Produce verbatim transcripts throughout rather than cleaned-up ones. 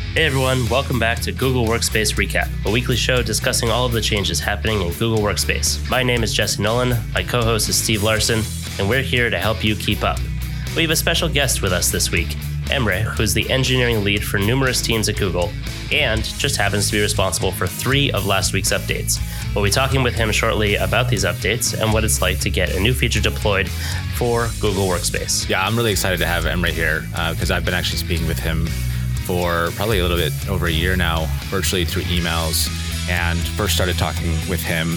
Hey everyone, welcome back to Google Workspace Recap, a weekly show discussing all of the changes happening in Google Workspace. My name is Jesse Nolan, my co-host is Steve Larson, and we're here to help you keep up. We have a special guest with us this week, Emre, who's the engineering lead for numerous teams at Google, and just happens to be responsible for three of last week's updates. We'll be talking with him shortly about these updates and what it's like to get a new feature deployed for Google Workspace. Yeah, I'm really excited to have Emre here because uh, I've been actually speaking with him for probably a little bit over a year now, virtually through emails, and first started talking with him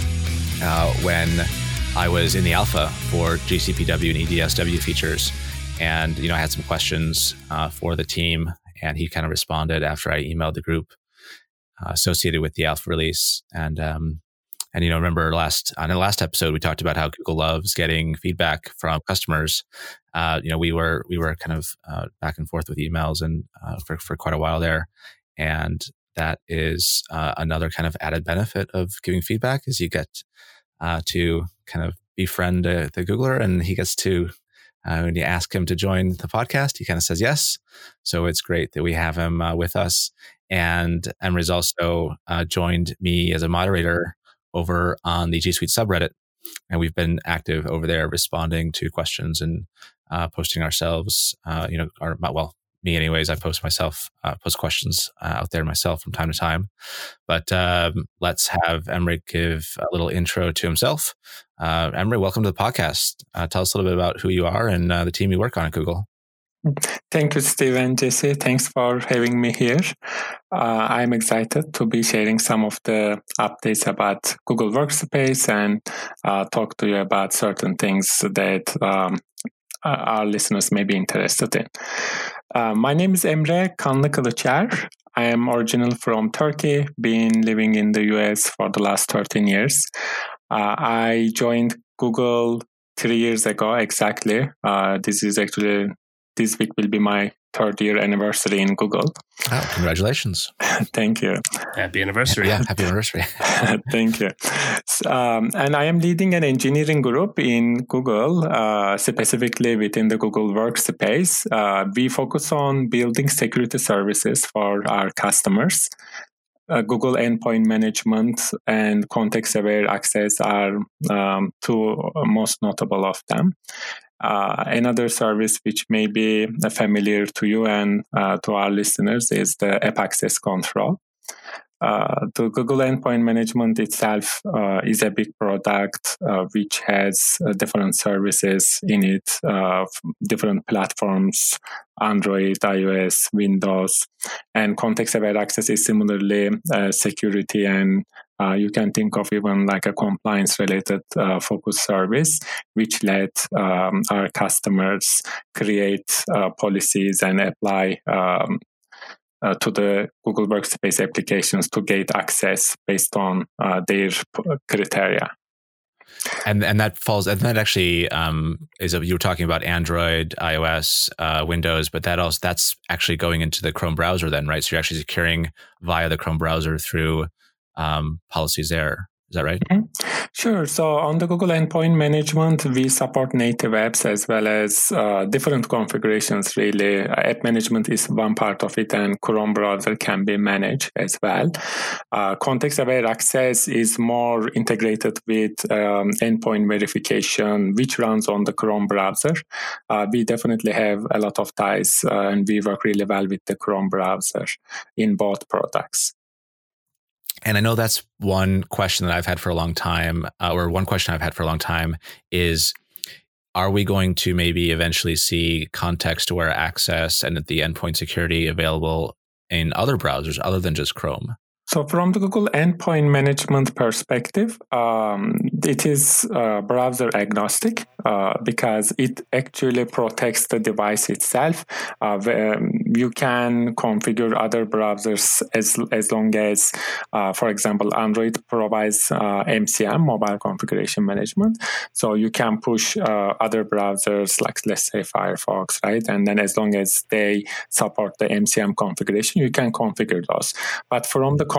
uh, when I was in the alpha for G C P W and E D S W features. And, you know, I had some questions uh, for the team, and he kind of responded after I emailed the group uh, associated with the alpha release. And, um, and, you know, remember last, on the last episode, we talked about how Google loves getting feedback from customers. Uh, you know, we were, we were kind of uh, back and forth with emails and uh, for, for quite a while there. And that is uh, another kind of added benefit of giving feedback is you get uh, to kind of befriend uh, the Googler, and he gets to, uh, when you ask him to join the podcast, he kind of says yes. So it's great that we have him uh, with us. And Emre's also uh, joined me as a moderator over on the G Suite subreddit. And we've been active over there responding to questions and uh, posting ourselves, uh, you know, or well, me anyways, I post myself, uh, post questions uh, out there myself from time to time. But um, let's have Emre give a little intro to himself. Uh, Emre, welcome to the podcast. Uh, tell us a little bit about who you are and uh, the team you work on at Google. Thank you, Steve and Jesse. Thanks for having me here. Uh, I'm excited to be sharing some of the updates about Google Workspace and uh, talk to you about certain things that um, our listeners may be interested in. Uh, my name is Emre Kanlıkılıçer. I am original from Turkey, been living in the U S for the last thirteen years. Uh, I joined Google three years ago, exactly. Uh, this is actually This week will be my third year anniversary in Google. Oh, congratulations. Thank you. Happy anniversary. Yeah, happy anniversary. Thank you. Um, and I am leading an engineering group in Google, uh, specifically within the Google Workspace. Uh, we focus on building security services for our customers. Uh, Google Endpoint Management and Context-Aware Access are um, two most notable of them. Uh, another service which may be familiar to you and uh, to our listeners is the App Access Control. Uh, the Google Endpoint Management itself uh, is a big product uh, which has uh, different services in it, uh, different platforms, Android, iOS, Windows, and Context-Aware Access is similarly uh, security, and uh, you can think of even like a compliance-related uh, focus service, which let um, our customers create uh, policies and apply um, Uh, to the Google Workspace applications to gate access based on uh, their p- criteria. And and that falls, and that actually um, is, a, you were talking about Android, iOS, uh, Windows, but that also, that's actually going into the Chrome browser then, right? So you're actually securing via the Chrome browser through um, policies there. Is that right? Mm-hmm. Sure. So on the Google Endpoint Management, we support native apps as well as uh, different configurations, really. App management is one part of it, and Chrome browser can be managed as well. Uh, Context-Aware Access is more integrated with um, endpoint verification, which runs on the Chrome browser. Uh, we definitely have a lot of ties, uh, and we work really well with the Chrome browser in both products. And I know that's one question that I've had for a long time, uh, or one question I've had for a long time is, are we going to maybe eventually see context-aware access and the endpoint security available in other browsers other than just Chrome? So from the Google Endpoint Management perspective, um, it is uh, browser agnostic uh, because it actually protects the device itself. Uh, you can configure other browsers as as long as, uh, for example, Android provides uh, M C M, Mobile Configuration Management. So you can push uh, other browsers like, let's say, Firefox, right? And then as long as they support the M C M configuration, you can configure those. But from the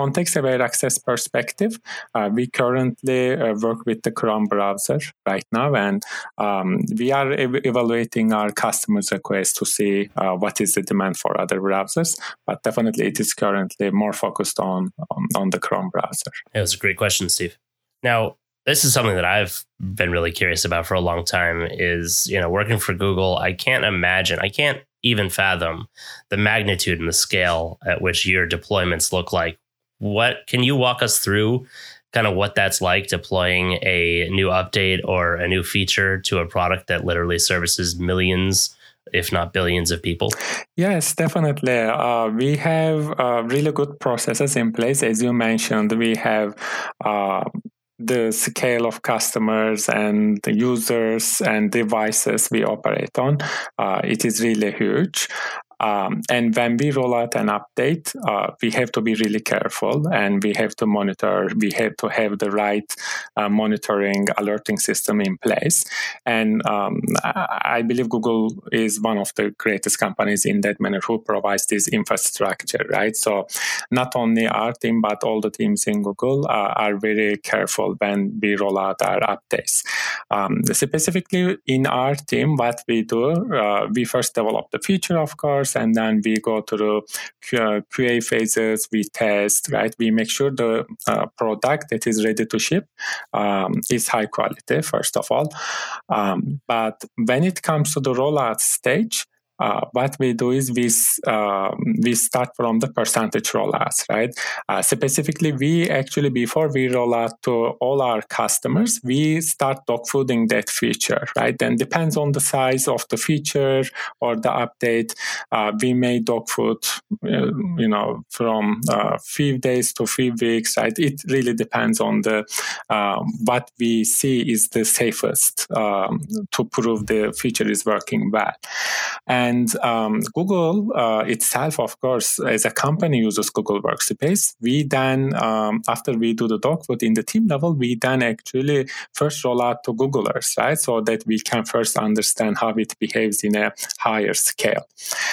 context-aware access perspective, uh, we currently uh, work with the Chrome browser right now, and um, we are ev- evaluating our customers' requests to see uh, what is the demand for other browsers. But definitely, it is currently more focused on on, on the Chrome browser. It was a great question, Steve. Now, this is something that I've been really curious about for a long time is, you know, working for Google. I can't imagine, I can't even fathom the magnitude and the scale at which your deployments look like. What can you walk us through kind of what that's like deploying a new update or a new feature to a product that literally services millions, if not billions of people? Yes, definitely. Uh, we have uh, really good processes in place. As you mentioned, we have uh, the scale of customers and the users and devices we operate on. Uh, it is really huge. Um, and when we roll out an update, uh, we have to be really careful and we have to monitor, we have to have the right uh, monitoring alerting system in place. And um, I believe Google is one of the greatest companies in that manner who provides this infrastructure, right? So not only our team, but all the teams in Google uh, are very careful when we roll out our updates. Um, specifically in our team, what we do, uh, we first develop the feature, of course, and then we go through Q A phases, we test, right? We make sure the uh, product that is ready to ship um, is high quality, first of all. Um, but when it comes to the rollout stage, Uh, what we do is we uh, we start from the percentage rollouts, right? Uh, specifically, we actually, before we roll out to all our customers, we start dogfooding that feature, right? Then depends on the size of the feature or the update. Uh, we may dogfood, uh, you know, from uh, few days to few weeks, right? It really depends on the uh, what we see is the safest um, to prove the feature is working well. And And um, Google uh, itself, of course, as a company uses Google Workspace. We then, um, after we do the dogfood in the team level, we then actually first roll out to Googlers, right? So that we can first understand how it behaves in a higher scale.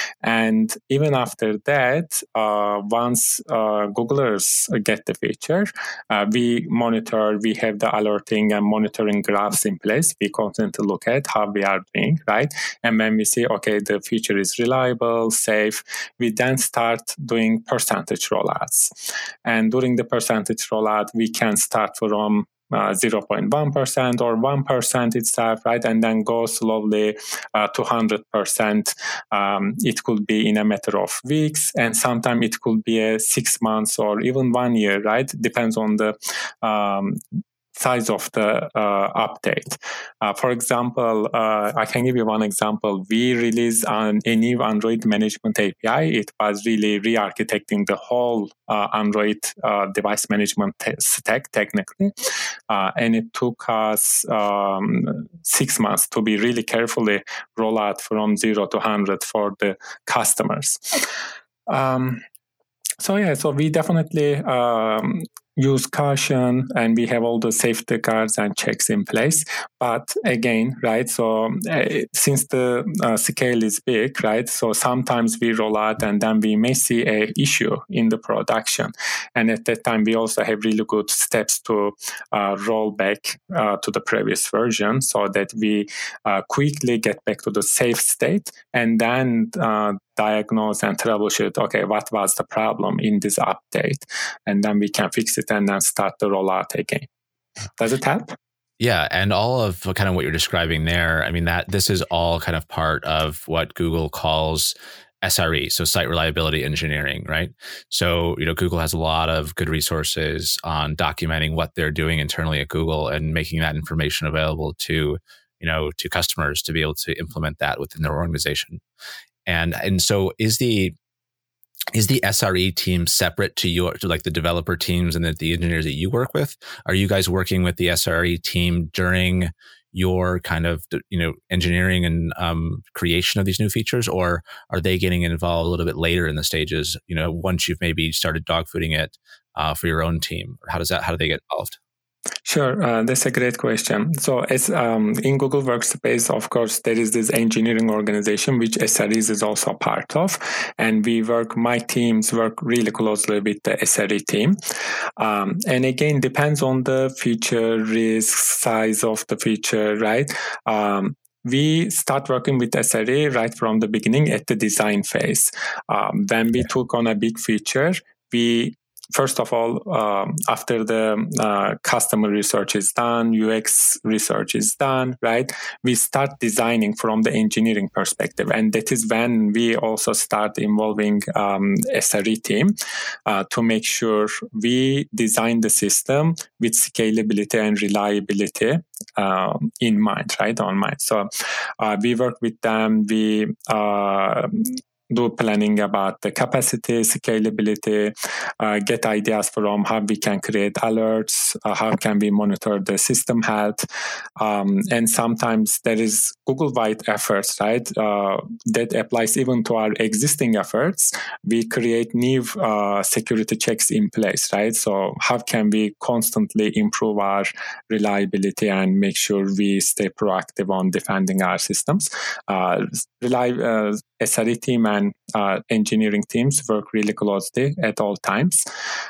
And even after that, uh, once uh, Googlers get the feature, uh, we monitor, we have the alerting and monitoring graphs in place. We constantly look at how we are doing, right? And when we see, okay, the feature is reliable, safe, we then start doing percentage rollouts. And during the percentage rollout, we can start from uh, zero point one percent or one percent itself, right? And then go slowly uh, to one hundred percent. Um, it could be in a matter of weeks, and sometimes it could be a six months or even one year, right? Depends on the um, size of the uh, update. Uh, for example, uh, I can give you one example. We released an, a new Android management A P I. It was really re-architecting the whole uh, Android uh, device management te- stack technically. Uh, and it took us um, six months to be really carefully roll out from zero to one hundred for the customers. Um, so yeah, so we definitely um, use caution, and we have all the safety guards and checks in place. But again, right, so uh, since the uh, scale is big, right, so sometimes we roll out and then we may see a issue in the production. And at that time, we also have really good steps to uh, roll back uh, to the previous version so that we uh, quickly get back to the safe state and then uh, diagnose and troubleshoot, okay, what was the problem in this update? And then we can fix it and then start the rollout again. Does it help? Yeah, and all of kind of what you're describing there, I mean, that this is all kind of part of what Google calls S R E, so site reliability engineering, right? So, you know, Google has a lot of good resources on documenting what they're doing internally at Google and making that information available to, you know, to customers to be able to implement that within their organization. And and so is the Is the S R E team separate to your, to like the developer teams and the, the engineers that you work with? Are you guys working with the S R E team during your kind of, you know, engineering and um, creation of these new features, or are they getting involved a little bit later in the stages? You know, once you've maybe started dogfooding it uh, for your own team, or how does that? How do they get involved? Sure, uh, that's a great question. So, as um, in Google Workspace, of course, there is this engineering organization which S R Es is also a part of, and we work. My teams work really closely with the S R E team, um, and again, depends on the feature, risk, size of the feature, right? Um, we start working with S R E right from the beginning at the design phase. Um, when we took on a big feature, we First of all, um, after the uh, customer research is done, U X research is done, right? We start designing from the engineering perspective. And that is when we also start involving um, S R E team uh, to make sure we design the system with scalability and reliability um, in mind, right? On mind. So uh, we work with them. We uh, do planning about the capacity, scalability, uh, get ideas from how we can create alerts, uh, how can we monitor the system health. Um, and sometimes there is Google-wide efforts, right? Uh, that applies even to our existing efforts. We create new uh, security checks in place, right? So how can we constantly improve our reliability and make sure we stay proactive on defending our systems? Uh, rely, uh, S R E team and uh, engineering teams work really closely at all times.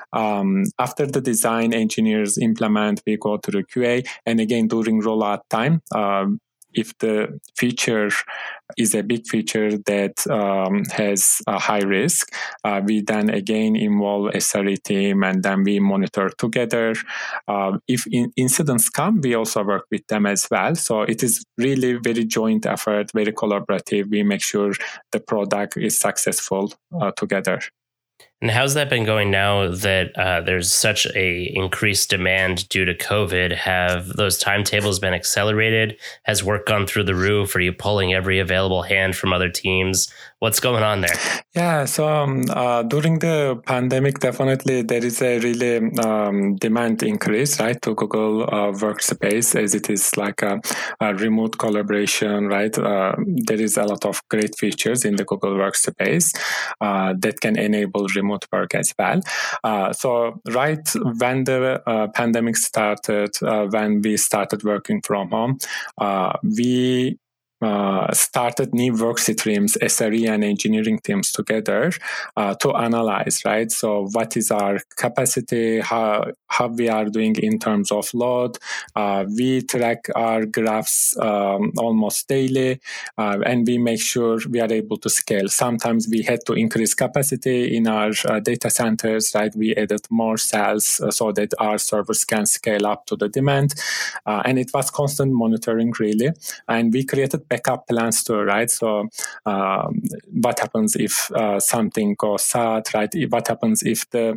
Um, after the design, engineers implement, we go to the Q A. And again, during rollout time, um, if the feature is a big feature that um, has a high risk, uh, we then again involve S R E team and then we monitor together. Uh, if in- incidents come, we also work with them as well. So it is really very joint effort, very collaborative. We make sure the product is successful uh, together. And how's that been going now that uh, there's such a increased demand due to COVID? Have those timetables been accelerated? Has work gone through the roof? Are you pulling every available hand from other teams? What's going on there? Yeah, so um, uh, during the pandemic, definitely there is a really um, demand increase, right, to Google uh, Workspace, as it is like a, a remote collaboration, right? Uh, there is a lot of great features in the Google Workspace uh, that can enable remote work as well. Uh, so right when the uh, pandemic started, uh, when we started working from home, uh, we Uh, started new work streams, S R E and engineering teams together uh, to analyze, right? So what is our capacity, how, how we are doing in terms of load. Uh, we track our graphs um, almost daily uh, and we make sure we are able to scale. Sometimes we had to increase capacity in our uh, data centers, right? We added more cells uh, so that our servers can scale up to the demand. Uh, and it was constant monitoring, really. And we created backup plans too, right? So um, what happens if uh, something goes south, right? What happens if the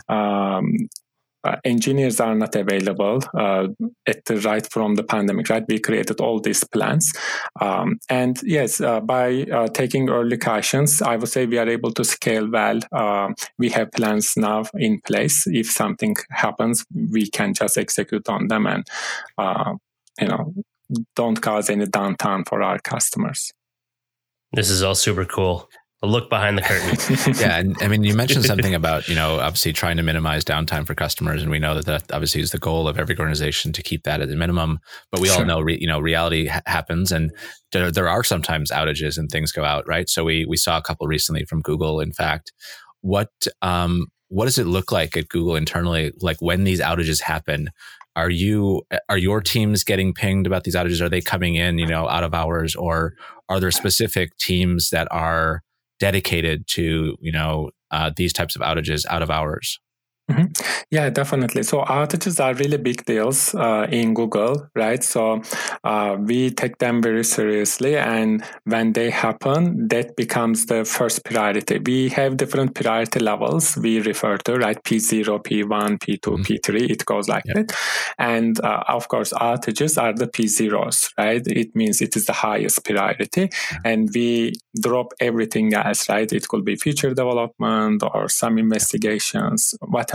um, uh, engineers are not available uh, at the right from the pandemic, right? We created all these plans. Um, and yes, uh, by uh, taking early cautions, I would say we are able to scale well. Uh, we have plans now in place. If something happens, we can just execute on them and, uh, you know, don't cause any downtime for our customers. This is all super cool. A look behind the curtain. Yeah. And I mean, you mentioned something about, you know, obviously trying to minimize downtime for customers. And we know that that obviously is the goal of every organization to keep that at the minimum. But we sure. all know, re, you know, reality ha- happens and there, there are sometimes outages and things go out, right? So we we saw a couple recently from Google, in fact. What um what does it look like at Google internally? Like when these outages happen, Are you are your teams getting pinged about these outages? Are they coming in, you know, out of hours, or are there specific teams that are dedicated to, you know, uh, these types of outages out of hours? Mm-hmm. Yeah, definitely. So outages are really big deals uh, in Google, right? So uh, we take them very seriously, and when they happen, that becomes the first priority. We have different priority levels we refer to, right? P zero, P one, P two, mm-hmm. P three, it goes like yep. that. And uh, of course, outages are the P zeros, right? It means it is the highest priority, mm-hmm. and we drop everything else, right? It could be feature development or some investigations, whatever.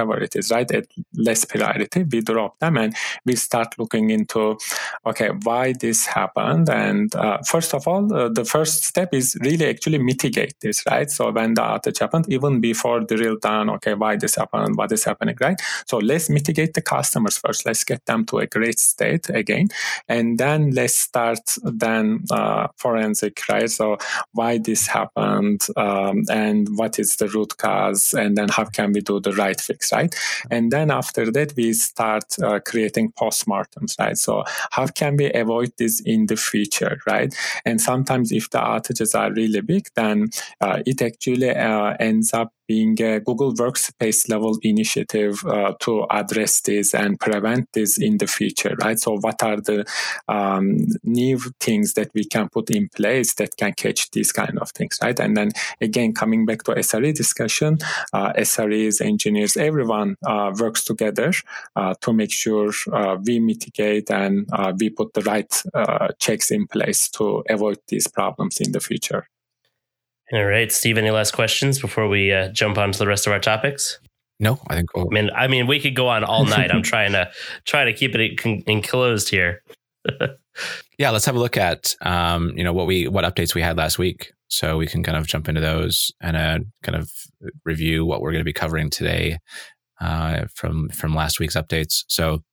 whatever it is, right, at less priority, we drop them and we start looking into, okay, why this happened. And uh, first of all, uh, the first step is really actually mitigate this, right? So when the outage happened, even before drill down, okay, why this happened, what is happening, right? So let's mitigate the customers first. Let's get them to a great state again. And then let's start then uh, forensic, right? So why this happened um, and what is the root cause, and then how can we do the right fix, right? And then after that, we start uh, creating postmortems, right? So how can we avoid this in the future, right? And sometimes if the outages are really big, then uh, it actually uh, ends up being a Google Workspace level initiative uh, to address this and prevent this in the future, right? So what are the um, new things that we can put in place that can catch these kind of things, right? And then again, coming back to S R E discussion, uh, S R Es, engineers, everyone uh, works together uh, to make sure uh, we mitigate and uh, we put the right uh, checks in place to avoid these problems in the future. All right, Steve, any last questions before we uh, jump on to the rest of our topics? No, I think we'll... I mean, I mean, we could go on all night. I'm trying to try to keep it enclosed here. Yeah, let's have a look at um, you know what we what updates we had last week, so we can kind of jump into those and uh, kind of review what we're going to be covering today uh, from from last week's updates. So.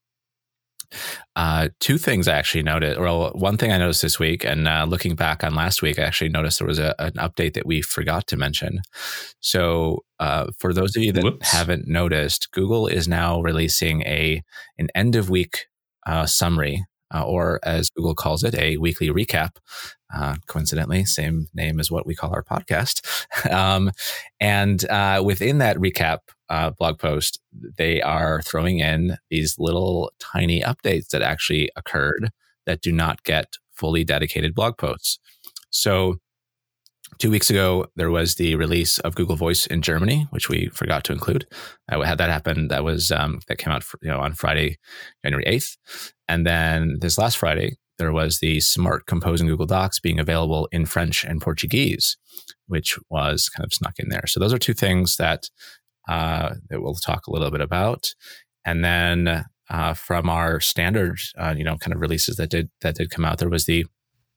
Uh, two things I actually noticed. Well, one thing I noticed this week, and uh, looking back on last week, I actually noticed there was a, an update that we forgot to mention. So, uh, for those of you that Whoops. haven't noticed, Google is now releasing a an end of week uh, summary, uh, or as Google calls it, a weekly recap. Uh, coincidentally, same name as what we call our podcast. um, and uh, within that recap uh, blog post, they are throwing in these little tiny updates that actually occurred that do not get fully dedicated blog posts. So two weeks ago, there was the release of Google Voice in Germany, which we forgot to include. I had that happen. That was um, that came out for, you know on Friday, January eighth, and then this last Friday, there was the Smart Compose in Google Docs being available in French and Portuguese, which was kind of snuck in there. So those are two things that uh, that we'll talk a little bit about. And then uh, from our standard, uh, you know, kind of releases that did that did come out, there was the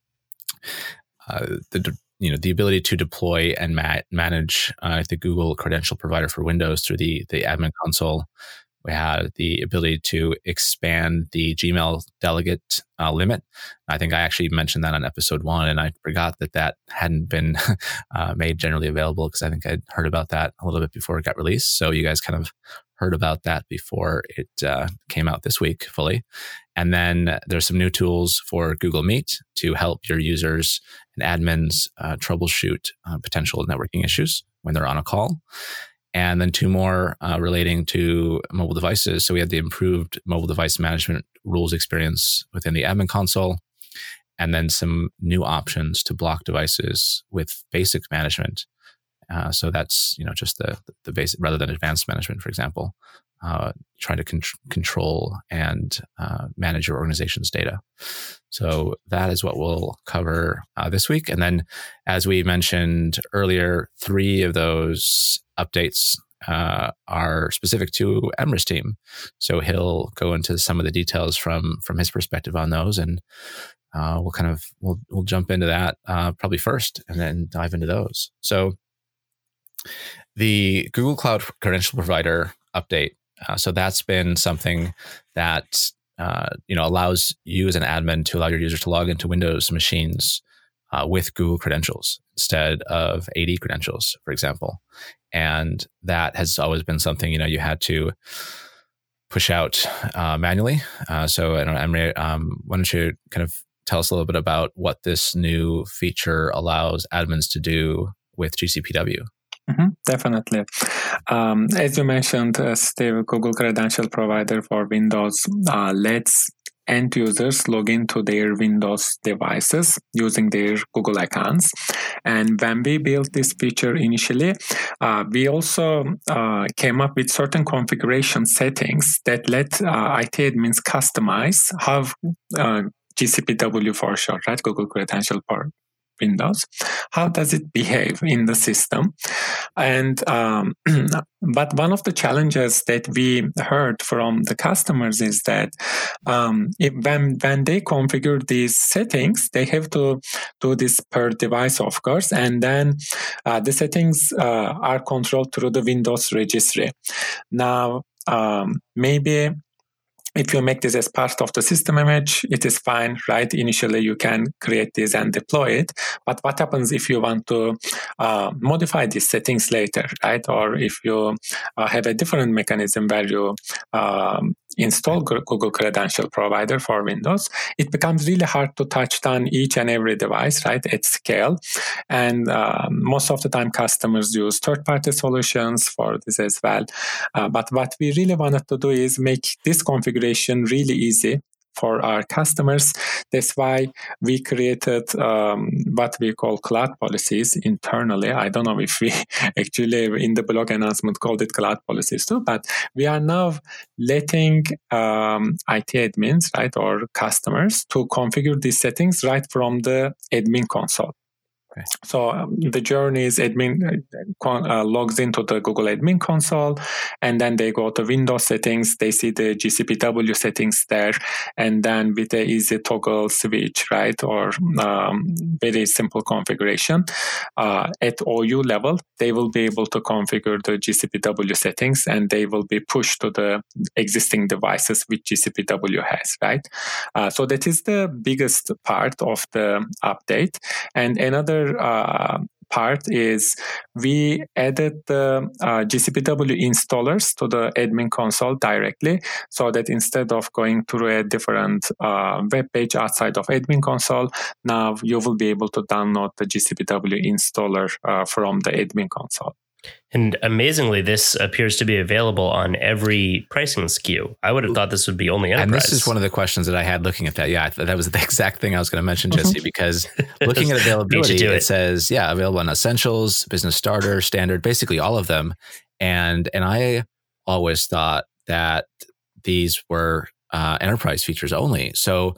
uh, the you know the ability to deploy and ma- manage uh, the Google Credential Provider for Windows through the the admin console. We had the ability to expand the Gmail delegate uh, limit. I think I actually mentioned that on episode one, and I forgot that that hadn't been uh, made generally available because I think I'd heard about that a little bit before it got released. So you guys kind of heard about that before it uh, came out this week fully. And then there's some new tools for Google Meet to help your users and admins uh, troubleshoot uh, potential networking issues when they're on a call. And then two more uh, relating to mobile devices. So we had the improved mobile device management rules experience within the admin console, and then some new options to block devices with basic management. Uh, so that's you know just the the basic rather than advanced management, for example, uh, trying to con- control and uh, manage your organization's data. So that is what we'll cover uh, this week. And then, as we mentioned earlier, three of those updates uh, are specific to Emre's team. So he'll go into some of the details from from his perspective on those, and uh, we'll kind of we'll we'll jump into that uh, probably first, and then dive into those. So the Google Cloud Credential Provider update. Uh, so that's been something that uh, you know allows you as an admin to allow your users to log into Windows machines uh, with Google credentials instead of A D credentials, for example. And that has always been something you know you had to push out uh, manually. Uh, so, I don't know, Emre, um, why don't you kind of tell us a little bit about what this new feature allows admins to do with G C P W? Mm-hmm, definitely. Um, as you mentioned, uh, Steve, Google Credential Provider for Windows uh, lets end users log into their Windows devices using their Google accounts. And when we built this feature initially, uh, we also uh, came up with certain configuration settings that let uh, I T admins customize how uh, G C P W for short, right? Google Credential Windows. How does it behave in the system? And um, but one of the challenges that we heard from the customers is that um, if, when when they configure these settings, they have to do this per device, of course, and then uh, the settings uh, are controlled through the Windows registry. Now, um, maybe if you make this as part of the system image, it is fine, right? Initially, you can create this and deploy it. But what happens if you want to uh, modify these settings later, right? Or if you uh, have a different mechanism where you um, install Google Credential Provider for Windows, it becomes really hard to touch on each and every device, right, at scale. And uh, most of the time, customers use third-party solutions for this as well. Uh, but what we really wanted to do is make this configuration really easy for our customers. That's why we created um, what we call cloud policies internally. I don't know if we actually in the blog announcement called it cloud policies too, but we are now letting um, I T admins, right, or customers to configure these settings right from the admin console. Okay. So um, the journey is admin uh, logs into the Google admin console, and then they go to Windows settings. They see the G C P W settings there, and then with the easy toggle switch, right, or um, very simple configuration uh, at O U level, they will be able to configure the G C P W settings, and they will be pushed to the existing devices which G C P W has, right? Uh, so that is the biggest part of the update, and another Uh, part is we added the uh, G C P W installers to the admin console directly, so that instead of going through a different uh, web page outside of admin console, now you will be able to download the G C P W installer uh, from the admin console. And amazingly, this appears to be available on every pricing S K U. I would have thought this would be only enterprise. And this is one of the questions that I had looking at that. Yeah, that was the exact thing I was going to mention, Jesse, because looking at availability, it, it says, yeah, available on Essentials, Business Starter, Standard, basically all of them. And and I always thought that these were uh, enterprise features only. So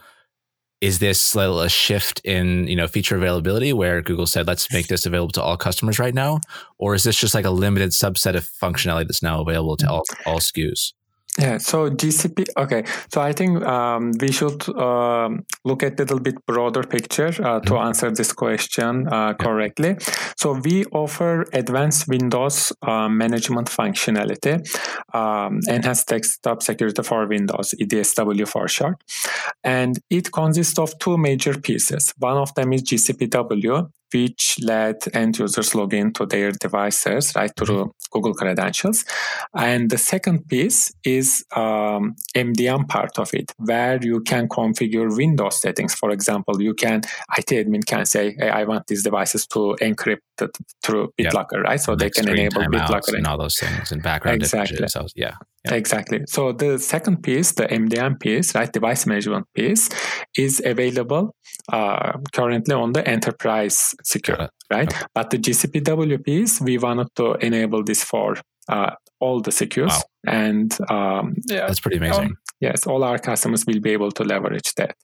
is this a shift in, you know, feature availability where Google said, let's make this available to all customers right now? Or is this just like a limited subset of functionality that's now available to all, all S K Us? Yeah, so G C P, okay. So I think um, we should um, look at a little bit broader picture uh, to mm-hmm. answer this question uh, correctly. Yeah. So we offer advanced Windows uh, management functionality, um, enhanced desktop security for Windows, E D S W for short. And it consists of two major pieces. One of them is G C P W, which let end users log into their devices right through Google Credentials. And the second piece is um, M D M part of it, where you can configure Windows settings. For example, you can, I T admin can say, hey, I want these devices to encrypt it through BitLocker, yep. right? So they can enable BitLocker. And all those things and background exactly. images. So, yeah. Yep. Exactly. So the second piece, the M D M piece, right, device management piece, is available uh, currently on the enterprise secure, right? Okay. But the G C P W piece, we wanted to enable this for uh, all the secures. Wow. And um, yeah, that's pretty amazing. Um, yes, all our customers will be able to leverage that.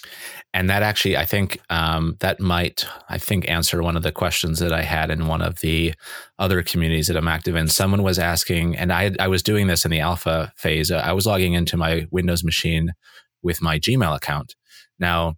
And that actually, I think um, that might, I think, answer one of the questions that I had in one of the other communities that I'm active in. Someone was asking, and I, I was doing this in the alpha phase. Uh, I was logging into my Windows machine with my Gmail account. Now,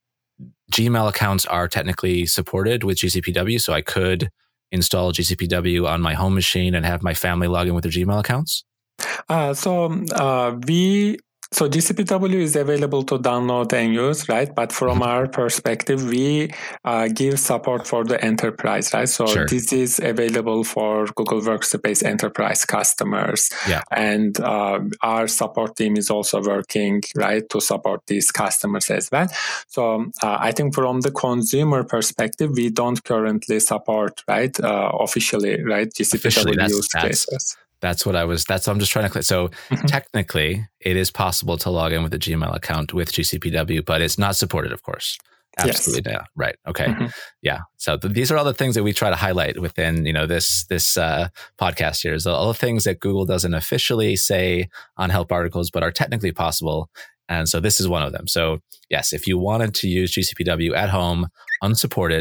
Gmail accounts are technically supported with G C P W, so I could install G C P W on my home machine and have my family log in with their Gmail accounts? Uh, so uh, we... So G C P W is available to download and use, right? But from our perspective, we uh, give support for the enterprise, right? So sure. This is available for Google Workspace enterprise customers. Yeah. And uh, our support team is also working, right, to support these customers as well. So uh, I think from the consumer perspective, we don't currently support, right, uh, officially, right, G C P W officially, use that's, cases. That's what I was, that's what I'm just trying to click. So mm-hmm. technically it is possible to log in with a Gmail account with G C P W, but it's not supported, of course. Absolutely. Yes. Yeah. Right. Okay. Mm-hmm. Yeah. So th- these are all the things that we try to highlight within, you know, this, this uh, podcast here is all the things that Google doesn't officially say on help articles, but are technically possible. And so this is one of them. So yes, if you wanted to use G C P W at home, unsupported,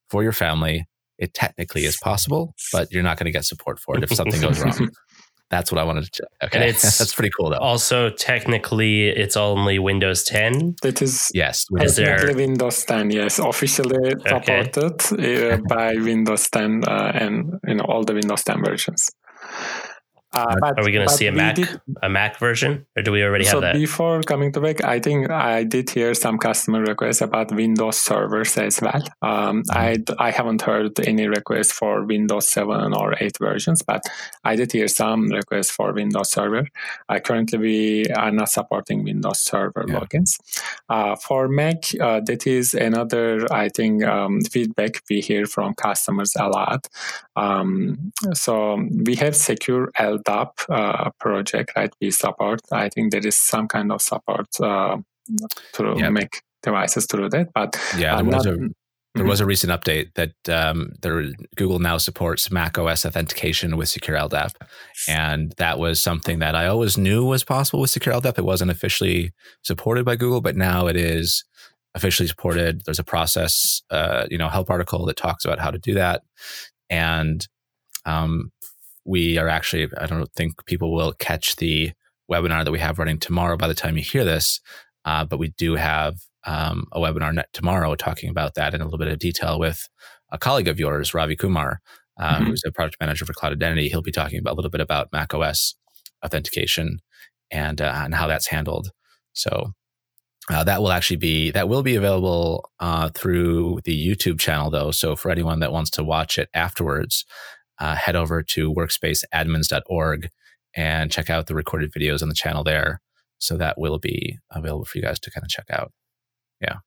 for your family. It technically is possible, but you're not going to get support for it if something goes wrong. That's what I wanted to check. Okay, and it's that's pretty cool, though. Also, technically, it's only Windows ten. That is yes, is technically there... Windows ten. Yes, officially supported okay. uh, by Windows ten uh, and you know all the Windows ten versions. Uh, but, Are we going to see a Mac did, a Mac version, or do we already so have that? Before coming to Mac, I think I did hear some customer requests about Windows servers as well. Um, mm-hmm. I I haven't heard any requests for Windows seven or eight versions, but I did hear some requests for Windows Server. Uh, currently, we are not supporting Windows Server yeah. logins. Uh, for Mac, uh, that is another, I think, um, feedback we hear from customers a lot. Um, so we have Secure L D A P uh, project, right? We support. I think there is some kind of support uh, to yep. make devices through that. But yeah, there was, not, a, there was a recent update that um, there, Google now supports macOS authentication with Secure L D A P, and that was something that I always knew was possible with Secure L D A P. It wasn't officially supported by Google, but now it is officially supported. There's a process, uh, you know, help article that talks about how to do that, and um, we are actually, I don't think people will catch the webinar that we have running tomorrow by the time you hear this, uh, but we do have um, a webinar net tomorrow talking about that in a little bit of detail with a colleague of yours, Ravi Kumar, uh, mm-hmm. who's a product manager for Cloud Identity. He'll be talking about a little bit about macOS authentication and uh, and how that's handled. So uh, that will actually be that will be available uh, through the YouTube channel, though. So for anyone that wants to watch it afterwards, Uh, head over to workspace admins dot org and check out the recorded videos on the channel there. So that will be available for you guys to kind of check out. Yeah.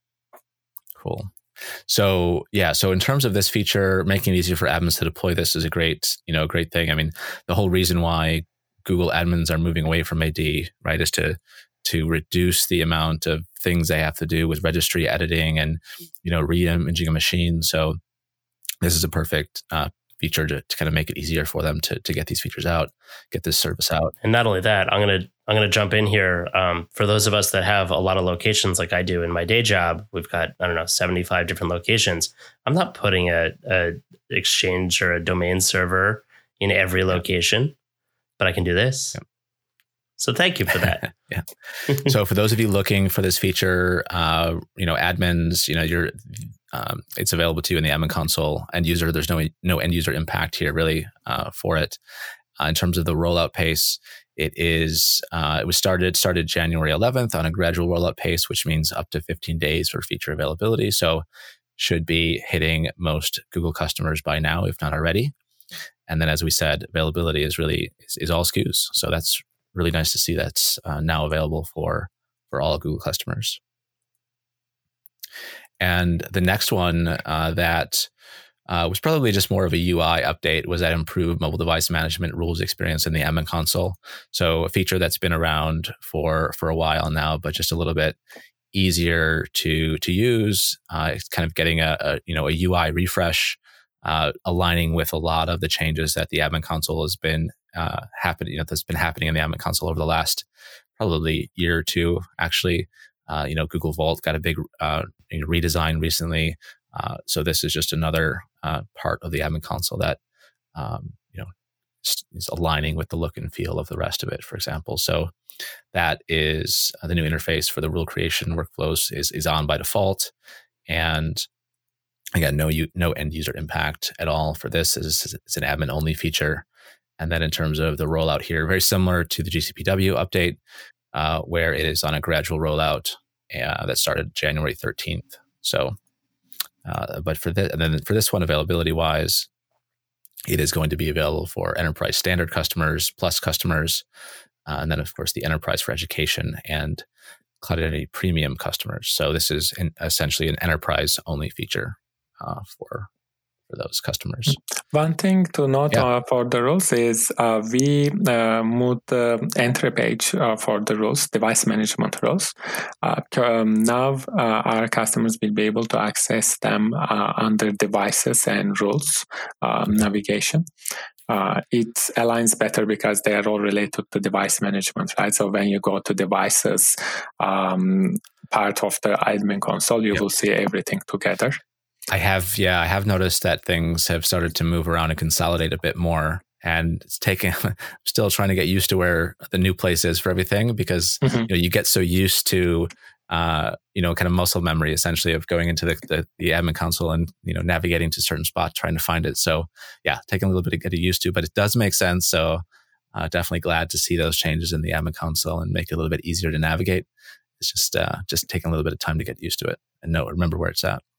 Cool. So yeah, so in terms of this feature, making it easier for admins to deploy this is a great, you know, great thing. I mean, the whole reason why Google admins are moving away from A D, right, is to to reduce the amount of things they have to do with registry editing and, you know, re-imaging a machine. So this is a perfect uh, feature to, to kind of make it easier for them to to get these features out, get this service out. And not only that, I'm gonna I'm gonna jump in here. Um, for those of us that have a lot of locations, like I do in my day job, we've got I don't know seventy-five different locations. I'm not putting a, a Exchange or a domain server in every location, but I can do this. Yeah. So thank you for that. yeah. So for those of you looking for this feature, uh, you know, admins, you know, you're. Um, it's available to you in the admin console. End user, there's no no end user impact here really uh, for it. Uh, in terms of the rollout pace, it is uh, it was started started January eleventh on a gradual rollout pace, which means up to fifteen days for feature availability. So should be hitting most Google customers by now, if not already. And then, as we said, availability is really is, is all S K Us. So that's really nice to see that's uh, now available for for all Google customers. And the next one uh, that uh, was probably just more of a U I update was that improved mobile device management rules experience in the admin console. So a feature that's been around for for a while now, but just a little bit easier to to use. Uh, it's kind of getting a, a you know a U I refresh, uh, aligning with a lot of the changes that the admin console has been uh, happening. You know, that's been happening in the admin console over the last probably year or two, actually. Uh, you know, Google Vault got a big uh, redesign recently. Uh, so this is just another uh, part of the admin console that, um, you know, is aligning with the look and feel of the rest of it, for example. So that is uh, the new interface for the rule creation workflows is, is on by default. And again, no no end user impact at all for this. It's, it's an admin only feature. And then in terms of the rollout here, very similar to the G C P W update, Uh, where it is on a gradual rollout uh, that started January thirteenth. So, uh, but for this, and then for this one, availability wise, it is going to be available for enterprise standard customers, plus customers, uh, and then of course the enterprise for education and Cloud Identity premium customers. So this is an, essentially an enterprise only feature uh, for. for those customers. One thing to note yeah. uh, for the rules is uh, we uh, moved the entry page uh, for the rules, device management rules. Uh, um, now uh, our customers will be able to access them uh, under devices and rules uh, mm-hmm. navigation. Uh, it aligns better because they are all related to device management, right? So when you go to devices, um, part of the admin console, you yep. will see everything together. I have, yeah, I have noticed that things have started to move around and consolidate a bit more. And it's taking, I'm still trying to get used to where the new place is for everything, because mm-hmm. you know, you get so used to, uh, you know, kind of muscle memory essentially of going into the, the, the admin console and, you know, navigating to certain spots, trying to find it. So yeah, taking a little bit to get used to, but it does make sense. So uh, definitely glad to see those changes in the admin console and make it a little bit easier to navigate. It's just, uh, just taking a little bit of time to get used to it and know, remember where it's at.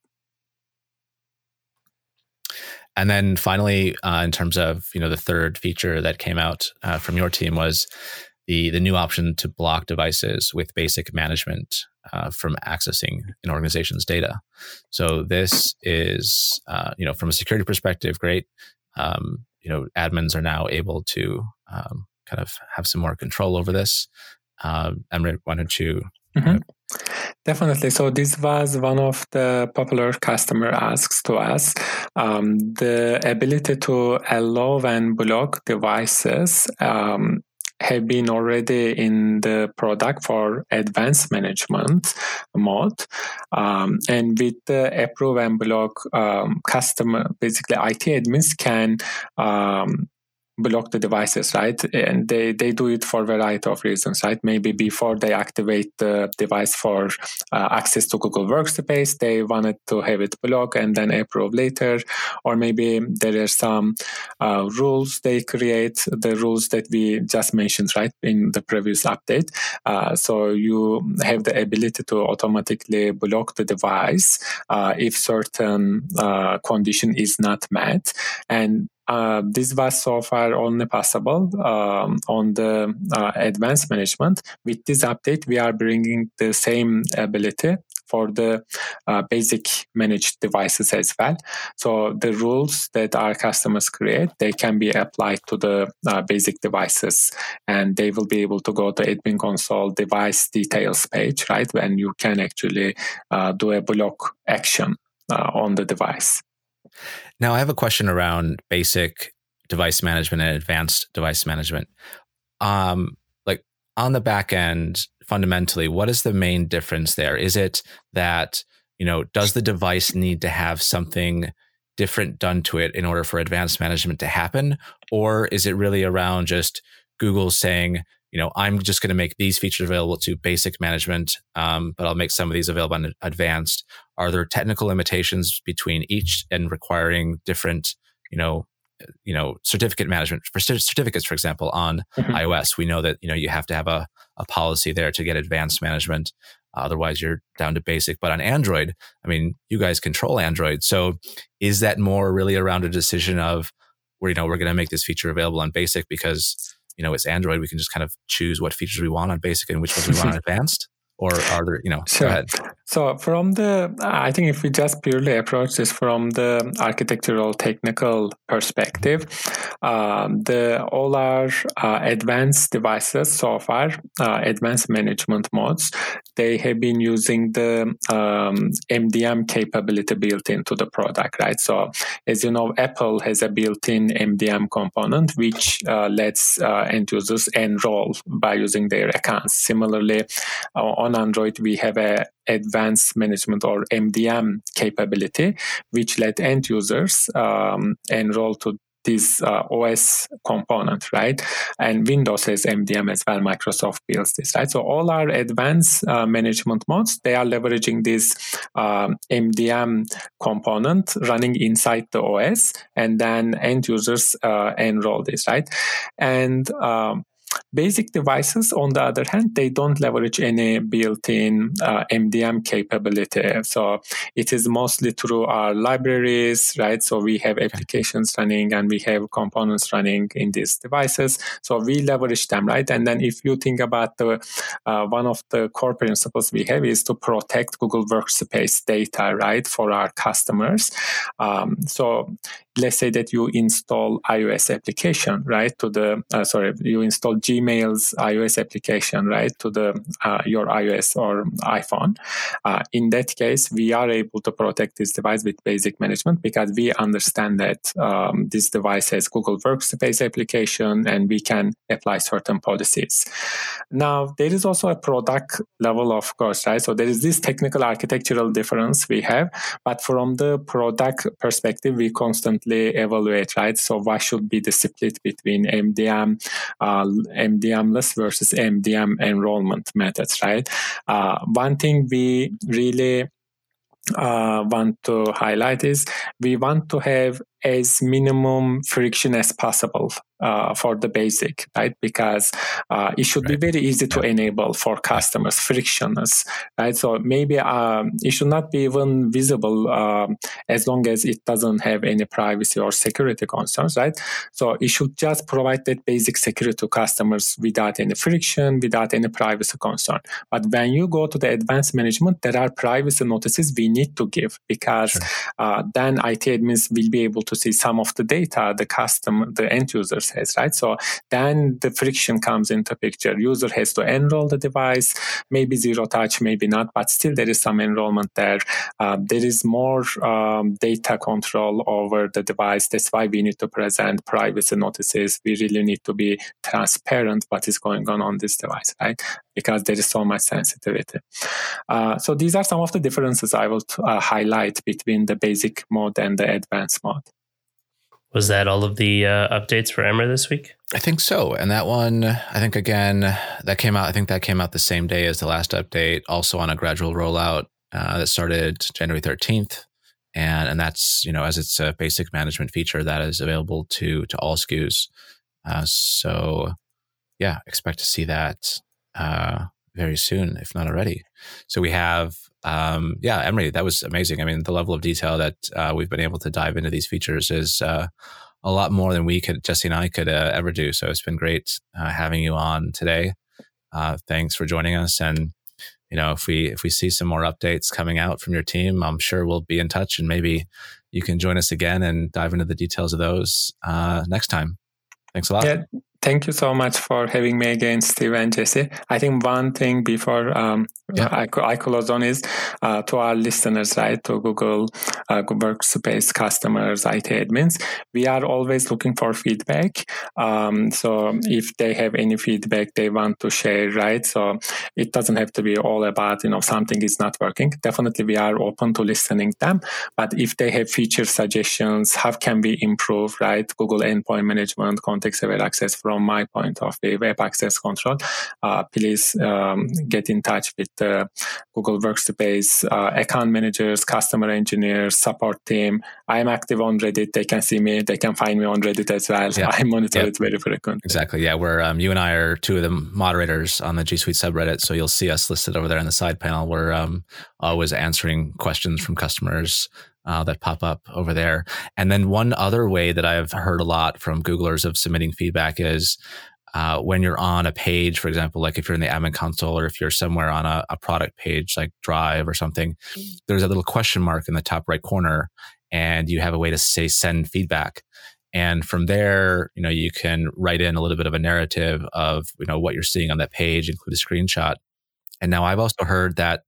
And then finally, uh, in terms of, you know, the third feature that came out uh, from your team was the the new option to block devices with basic management uh, from accessing an organization's data. So this is, uh, you know, from a security perspective, great. Um, you know, admins are now able to um, kind of have some more control over this. Um, Emre, why don't you? Mm-hmm. you know, Definitely. So this was one of the popular customer asks to us. Um, the ability to allow and block devices um, have been already in the product for advanced management mode. Um, and with the approve and block, um, customer, basically I T admins can um, block the devices, right? And they, they do it for a variety of reasons, right? Maybe before they activate the device for uh, access to Google Workspace, they wanted to have it blocked and then approve later. Or maybe there are some uh, rules they create, the rules that we just mentioned, right, in the previous update. Uh, so you have the ability to automatically block the device uh, if certain uh, condition is not met. And Uh, this was so far only possible um, on the uh, advanced management. With this update, we are bringing the same ability for the uh, basic managed devices as well. So the rules that our customers create, they can be applied to the uh, basic devices, and they will be able to go to admin console device details page, right, when you can actually uh, do a block action uh, on the device. Now, I have a question around basic device management and advanced device management. Um, like on the back end, fundamentally, what is the main difference there? Is it that, you know, does the device need to have something different done to it in order for advanced management to happen? Or is it really around just Google saying, you know, I'm just going to make these features available to basic management, um, but I'll make some of these available on advanced? Are there technical limitations between each and requiring different, you know, you know, certificate management for certificates, for example, on mm-hmm. iOS? We know that, you know, you have to have a, a policy there to get advanced management. Uh, otherwise, you're down to basic. But on Android, I mean, you guys control Android. So is that more really around a decision of where, you know, we're going to make this feature available on basic because, you know, it's Android, we can just kind of choose what features we want on basic and which ones we want on advanced? Or are there, you know, sure. Go ahead. So from the, I think if we just purely approach this from the architectural technical perspective, um, the all our uh, advanced devices so far, uh, advanced management modes, they have been using the um, M D M capability built into the product, right? So as you know, Apple has a built-in M D M component, which uh, lets uh, end users enroll by using their accounts. Similarly, uh, on Android, we have a advanced management or M D M capability, which let end users um, enroll to this uh, O S component, right? And Windows has M D M as well. Microsoft builds this, right? So all our advanced uh, management modes, they are leveraging this um, M D M component running inside the O S, and then end users uh, enroll this, right? And um, basic devices, on the other hand, they don't leverage any built-in uh, M D M capability. So it is mostly through our libraries, right? So we have applications running and we have components running in these devices. So we leverage them, right? And then if you think about the uh, one of the core principles we have is to protect Google Workspace data, right, for our customers. Um, so let's say that you install iOS application, right, to the, uh, sorry, you install Gmail Gmail's iOS application, right, to the uh, your iOS or iPhone. Uh, in that case, we are able to protect this device with basic management because we understand that um, this device has Google Workspace application and we can apply certain policies. Now, there is also a product level, of course, right? So there is this technical architectural difference we have, but from the product perspective, we constantly evaluate, right? So what should be the split between M D M, uh, M D M-less versus M D M enrollment methods, right? Uh, one thing we really uh, want to highlight is we want to have as minimum friction as possible uh, for the basic, right? Because uh, it should right. be very easy to yeah. enable for customers, yeah. frictionless, right? So maybe um, it should not be even visible um, as long as it doesn't have any privacy or security concerns, right? So it should just provide that basic security to customers without any friction, without any privacy concern. But when you go to the advanced management, there are privacy notices we need to give because sure. uh, then I T admins will be able to to see some of the data the customer, the end users has, right? So then the friction comes into picture. User has to enroll the device, maybe zero touch, maybe not, but still there is some enrollment there. Uh, there is more um, data control over the device. That's why we need to present privacy notices. We really need to be transparent what is going on on this device, right? Because there is so much sensitivity. Uh, so these are some of the differences I will uh, highlight between the basic mode and the advanced mode. Was that all of the uh, updates for Emmer this week? I think so. And that one, I think, again, that came out, I think that came out the same day as the last update, also on a gradual rollout uh, that started January thirteenth. And and that's, you know, as it's a basic management feature that is available to to all S K Us. Uh, so, yeah, expect to see that uh, very soon, if not already. So we have, um, yeah, Emery, that was amazing. I mean, the level of detail that uh, we've been able to dive into these features is uh, a lot more than we could, Jesse and I could uh, ever do. So it's been great uh, having you on today. Uh, thanks for joining us. And, you know, if we if we see some more updates coming out from your team, I'm sure we'll be in touch and maybe you can join us again and dive into the details of those uh, next time. Thanks a lot. Yeah. Thank you so much for having me again, Steve and Jesse. I think one thing before um, yeah. I, I close on is uh, to our listeners, right, to Google uh, Workspace customers, I T admins, we are always looking for feedback. Um, so if they have any feedback they want to share, right, so it doesn't have to be all about, you know, something is not working. Definitely we are open to listening them. But if they have feature suggestions, how can we improve, right, Google Endpoint Management, context-aware access from my point of view, web access control, uh, please um, get in touch with the Google Workspace uh, account managers, customer engineers, support team. I am active on Reddit. They can see me. They can find me on Reddit as well. Yeah. I monitor yeah. it very frequently. Exactly. Yeah, we're um, you and I are two of the moderators on the G Suite subreddit, so you'll see us listed over there in the side panel. We're um, always answering questions from customers Uh, that pop up over there. And then one other way that I've heard a lot from Googlers of submitting feedback is uh, when you're on a page, for example, like if you're in the admin console or if you're somewhere on a, a product page like Drive or something, mm-hmm. there's a little question mark in the top right corner and you have a way to say send feedback. And from there, you know, you can write in a little bit of a narrative of, you know, what you're seeing on that page, include a screenshot. And now I've also heard that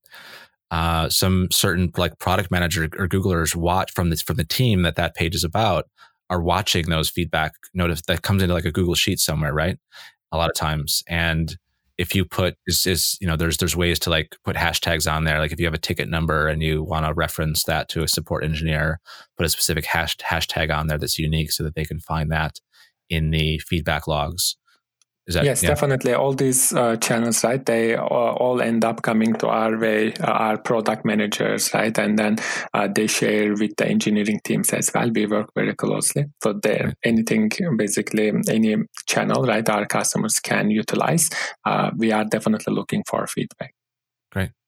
Uh, some certain like product manager or Googlers watch from this from the team that that page is about are watching those feedback notice that comes into like a Google Sheet somewhere, right? A lot of times, and if you put is is you know there's there's ways to like put hashtags on there. Like if you have a ticket number and you want to reference that to a support engineer, put a specific hash, hashtag on there that's unique so that they can find that in the feedback logs. Is that, yes, yeah. definitely. All these uh, channels, right? They uh, all end up coming to our way, uh, our product managers, right? And then uh, they share with the engineering teams as well. We work very closely. So there, right. anything, basically, any channel, right? Our customers can utilize. Uh, we are definitely looking for feedback. Great.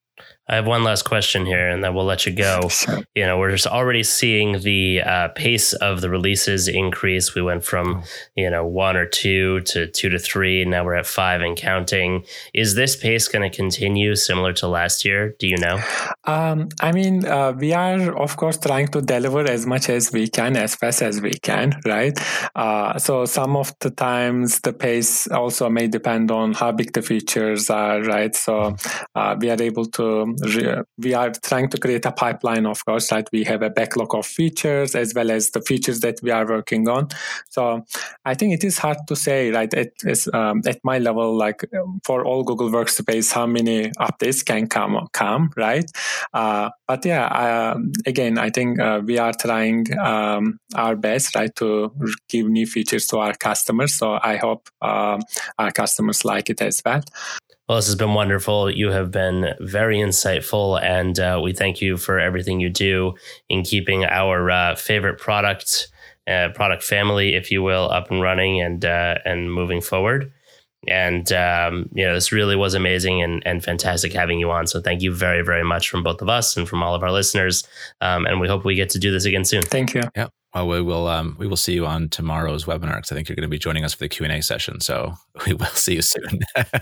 I have one last question here, and then we'll let you go. Sure. You know, we're just already seeing the uh, pace of the releases increase. We went from, you know, one or two to two to three. And now we're at five and counting. Is this pace going to continue similar to last year? Do you know? Um, I mean, uh, we are, of course, trying to deliver as much as we can, as fast as we can, right? Uh, so some of the times the pace also may depend on how big the features are, right? So uh, we are able to, re- we are trying to create a pipeline, of course, right? We have a backlog of features as well as the features that we are working on. So I think it is hard to say, right? It is um, at my level, like for all Google Workspace, how many updates can come, come right? Uh, but yeah, uh, again, I think uh, we are trying um, our best, right, to give new features to our customers. So I hope um, our customers like it as well. Well, this has been wonderful. You have been very insightful, and uh, we thank you for everything you do in keeping our uh, favorite product, uh, product family, if you will, up and running and uh, and moving forward. And, um, you know, this really was amazing and, and fantastic having you on. So thank you very, very much from both of us and from all of our listeners. Um, and we hope we get to do this again soon. Thank you. Yeah. Well, we will um, we will see you on tomorrow's webinar, because I think you're going to be joining us for the Q and A session. So we will see you soon.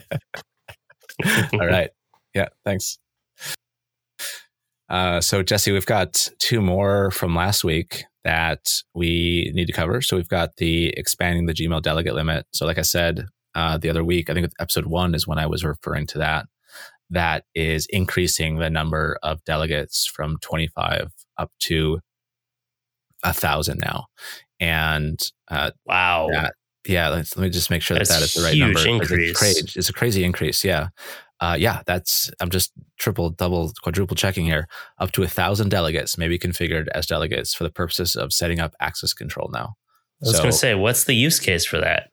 All right. Yeah. Thanks. Uh, so Jesse, we've got two more from last week that we need to cover. So we've got the expanding the Gmail delegate limit. So like I said, uh, the other week, I think episode one is when I was referring to that, that is increasing the number of delegates from twenty-five up to a thousand now. And uh, wow. That, yeah, let's, let me just make sure that that's that is the right huge number. Increase. It's, crazy, it's a crazy increase. Yeah. Uh, yeah, that's, I'm just triple, double, quadruple checking here. Up to a thousand delegates may be configured as delegates for the purposes of setting up access control now. I was so, going to say, what's the use case for that?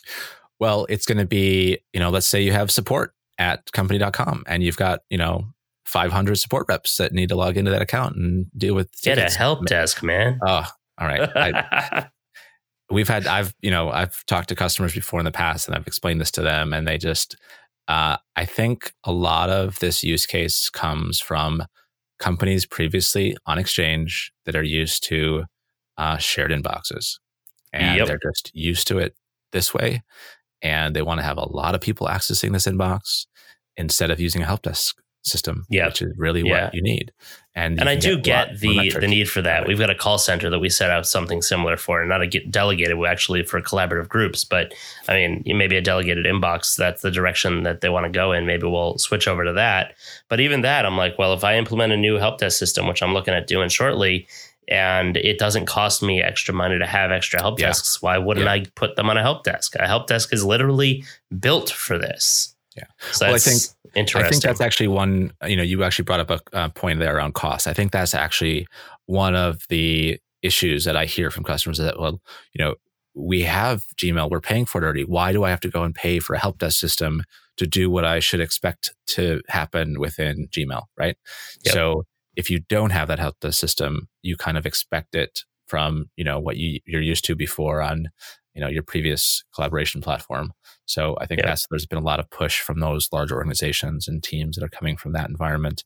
Well, it's going to be, you know, let's say you have support at company dot com and you've got, you know, five hundred support reps that need to log into that account and deal with Get tickets. a help desk, man. Oh, all right. I, we've had, I've, you know, I've talked to customers before in the past and I've explained this to them, and they just, uh, I think a lot of this use case comes from companies previously on Exchange that are used to uh, shared inboxes, and yep. they're just used to it this way. And they want to have a lot of people accessing this inbox instead of using a help desk system, yep. which is really yeah. what you need. And, and I do get, get the the need for that. We've got a call center that we set up something similar for, not a get delegated, actually for collaborative groups. But I mean, maybe a delegated inbox, that's the direction that they want to go in. Maybe we'll switch over to that. But even that, I'm like, well, if I implement a new help desk system, which I'm looking at doing shortly, and it doesn't cost me extra money to have extra help yeah. desks, why wouldn't yeah. I put them on a help desk? A help desk is literally built for this. Yeah. So well, that's I think interesting. I think that's actually one, you know, you actually brought up a uh, point there around cost. I think that's actually one of the issues that I hear from customers, is that, well, you know, we have Gmail, we're paying for it already. Why do I have to go and pay for a help desk system to do what I should expect to happen within Gmail, right? Yep. So if you don't have that help desk system, you kind of expect it from, you know, what you, you're used to before on, you know, your previous collaboration platform. So I think yeah. that's, there's been a lot of push from those large organizations and teams that are coming from that environment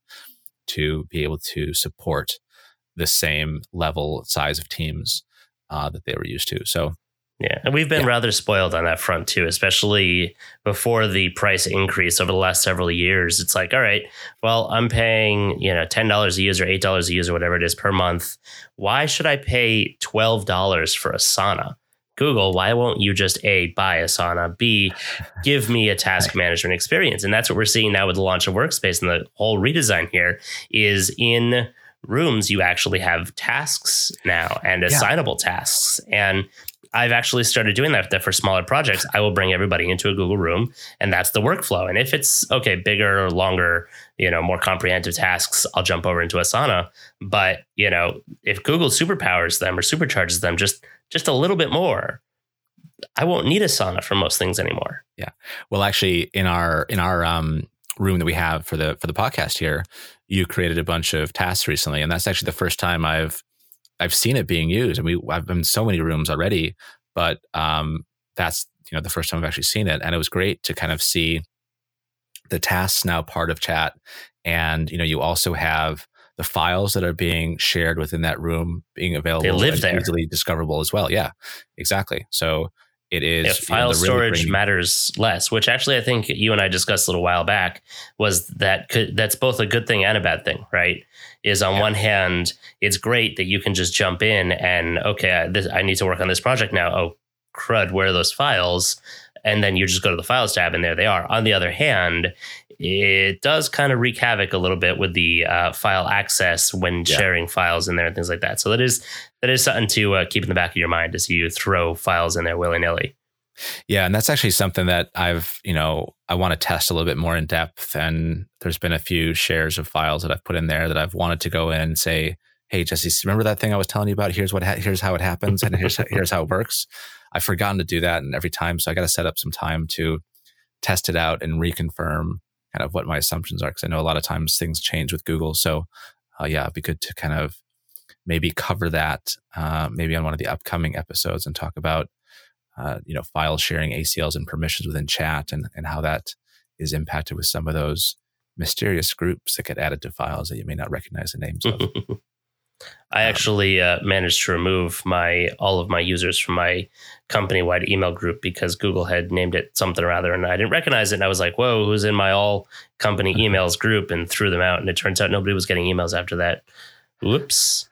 to be able to support the same level size of teams uh, that they were used to. So yeah, and we've been yeah. rather spoiled on that front too, especially before the price increase over the last several years. It's like, all right, well, I'm paying, you know, ten dollars a user, eight dollars a user, whatever it is per month. Why should I pay twelve dollars for Asana? Google, why won't you just A, buy Asana, B, give me a task management experience? And that's what we're seeing now with the launch of Workspace, and the whole redesign here is in Rooms, you actually have tasks now and assignable yeah. tasks. And I've actually started doing that for smaller projects. I will bring everybody into a Google Room, and that's the workflow. And if it's okay, bigger or longer, you know, more comprehensive tasks, I'll jump over into Asana. But, you know, if Google superpowers them or supercharges them just, just a little bit more, I won't need Asana for most things anymore. Yeah. Well, actually in our, in our, um, room that we have for the, for the podcast here, you created a bunch of tasks recently. And that's actually the first time I've, I've seen it being used. And we, I've been in so many rooms already, but um, that's, you know, the first time I've actually seen it. And it was great to kind of see the tasks now part of chat. And, you know, you also have the files that are being shared within that room being available. They live and there. Easily discoverable as well. Yeah, exactly. So it is. Yeah, file you know, storage really bringing, matters less, which actually I think you and I discussed a little while back was that could, that's both a good thing and a bad thing, right? Is on yeah. one hand, it's great that you can just jump in and, okay, I, this, I need to work on this project now. Oh, crud, where are those files? And then you just go to the Files tab and there they are. On the other hand, it does kind of wreak havoc a little bit with the uh, file access when yeah. sharing files in there and things like that. So that is that is something to uh, keep in the back of your mind as you throw files in there willy-nilly. Yeah, and that's actually something that I've, you know, I want to test a little bit more in depth. And there's been a few shares of files that I've put in there that I've wanted to go in and say, hey, Jesse, remember that thing I was telling you about? Here's what, ha- here's how it happens, and here's here's how it works. I've forgotten to do that, and every time, so I got to set up some time to test it out and reconfirm kind of what my assumptions are, because I know a lot of times things change with Google. So, uh, yeah, it'd be good to kind of maybe cover that, uh, maybe on one of the upcoming episodes, and talk about, uh, you know, file sharing, A C Ls, and permissions within chat, and and how that is impacted with some of those mysterious groups that get added to files that you may not recognize the names of. I actually uh, managed to remove my all of my users from my company-wide email group because Google had named it something or other, and I didn't recognize it. And I was like, "Whoa, who's in my all company emails group?" And threw them out. And it turns out nobody was getting emails after that. Whoops.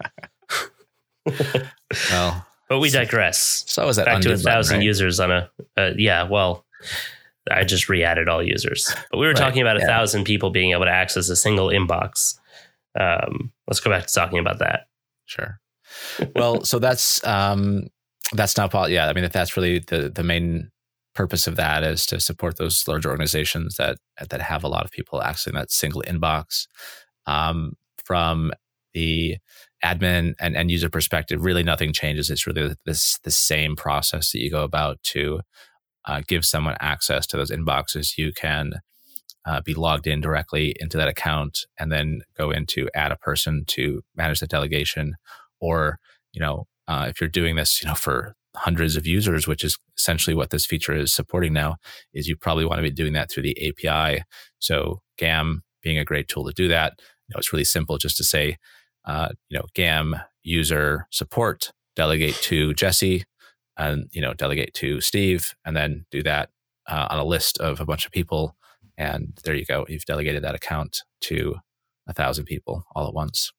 Well, but we digress. So is that back to a button, thousand right? users on a uh, yeah. Well, I just re-added all users, but we were right. talking about a yeah. thousand people being able to access a single inbox. Um, let's go back to talking about that. Sure. Well, so that's um, that's not possible. Yeah, I mean, if that's really the the main purpose of that is to support those larger organizations that that have a lot of people accessing that single inbox. Um, from the admin and end user perspective, really nothing changes. It's really this the same process that you go about to uh, give someone access to those inboxes. You can Uh, be logged in directly into that account and then go into add a person to manage the delegation. Or, you know, uh, if you're doing this, you know, for hundreds of users, which is essentially what this feature is supporting now, is you probably want to be doing that through the A P I. So G A M being a great tool to do that. You know, it's really simple just to say, uh, you know, G A M user support, delegate to Jesse, and, you know, delegate to Steve, and then do that uh, on a list of a bunch of people. And there you go. You've delegated that account to a thousand people all at once.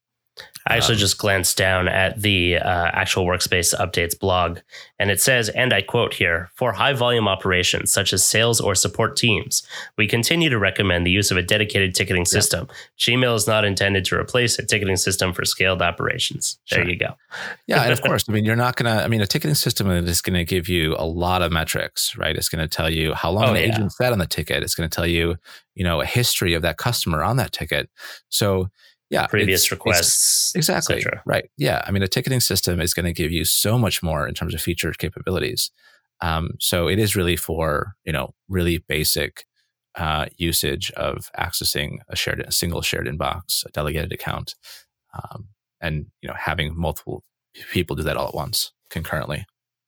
I actually um, just glanced down at the uh, actual Workspace updates blog, and it says, and I quote here, for high volume operations such as sales or support teams, we continue to recommend the use of a dedicated ticketing system. Yeah. Gmail is not intended to replace a ticketing system for scaled operations. There sure. you go. Yeah. And of course, I mean, you're not going to, I mean, a ticketing system is going to give you a lot of metrics, right? It's going to tell you how long oh, an yeah. agent sat on the ticket. It's going to tell you, you know, a history of that customer on that ticket. So, yeah, previous it's, requests, it's, exactly right. Yeah, I mean, a ticketing system is going to give you so much more in terms of feature capabilities. Um, so it is really for, you know, really basic uh, usage of accessing a shared, a single shared inbox, a delegated account, um, and you know, having multiple people do that all at once concurrently.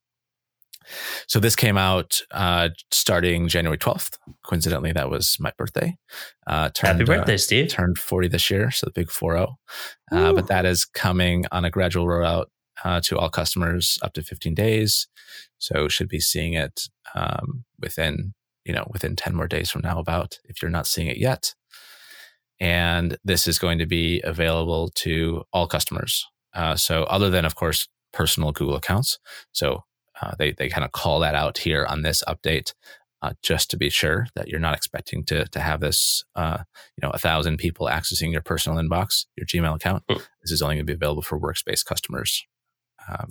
So this came out uh, starting January twelfth. Coincidentally, that was my birthday. Uh, turned, Happy birthday, uh, Steve. Turned forty this year, so the big four oh. Uh, but that is coming on a gradual rollout uh, to all customers up to fifteen days. So should be seeing it um, within, you know, within ten more days from now about, if you're not seeing it yet. And this is going to be available to all customers. Uh, so other than, of course, personal Google accounts. So Uh, they they kind of call that out here on this update, uh, just to be sure that you're not expecting to to have this, uh, you know, a thousand people accessing your personal inbox, your Gmail account. Mm. This is only going to be available for Workspace customers. Um,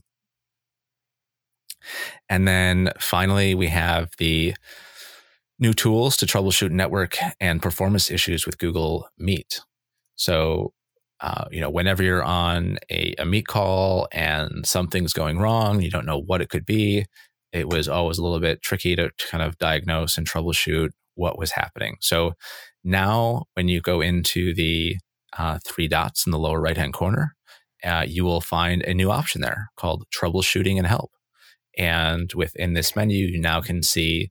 and then finally, we have the new tools to troubleshoot network and performance issues with Google Meet. So, Uh, you know, whenever you're on a, a Meet call and something's going wrong, you don't know what it could be. It was always a little bit tricky to, to kind of diagnose and troubleshoot what was happening. So now when you go into the uh, three dots in the lower right-hand corner, uh, you will find a new option there called Troubleshooting and Help. And within this menu, you now can see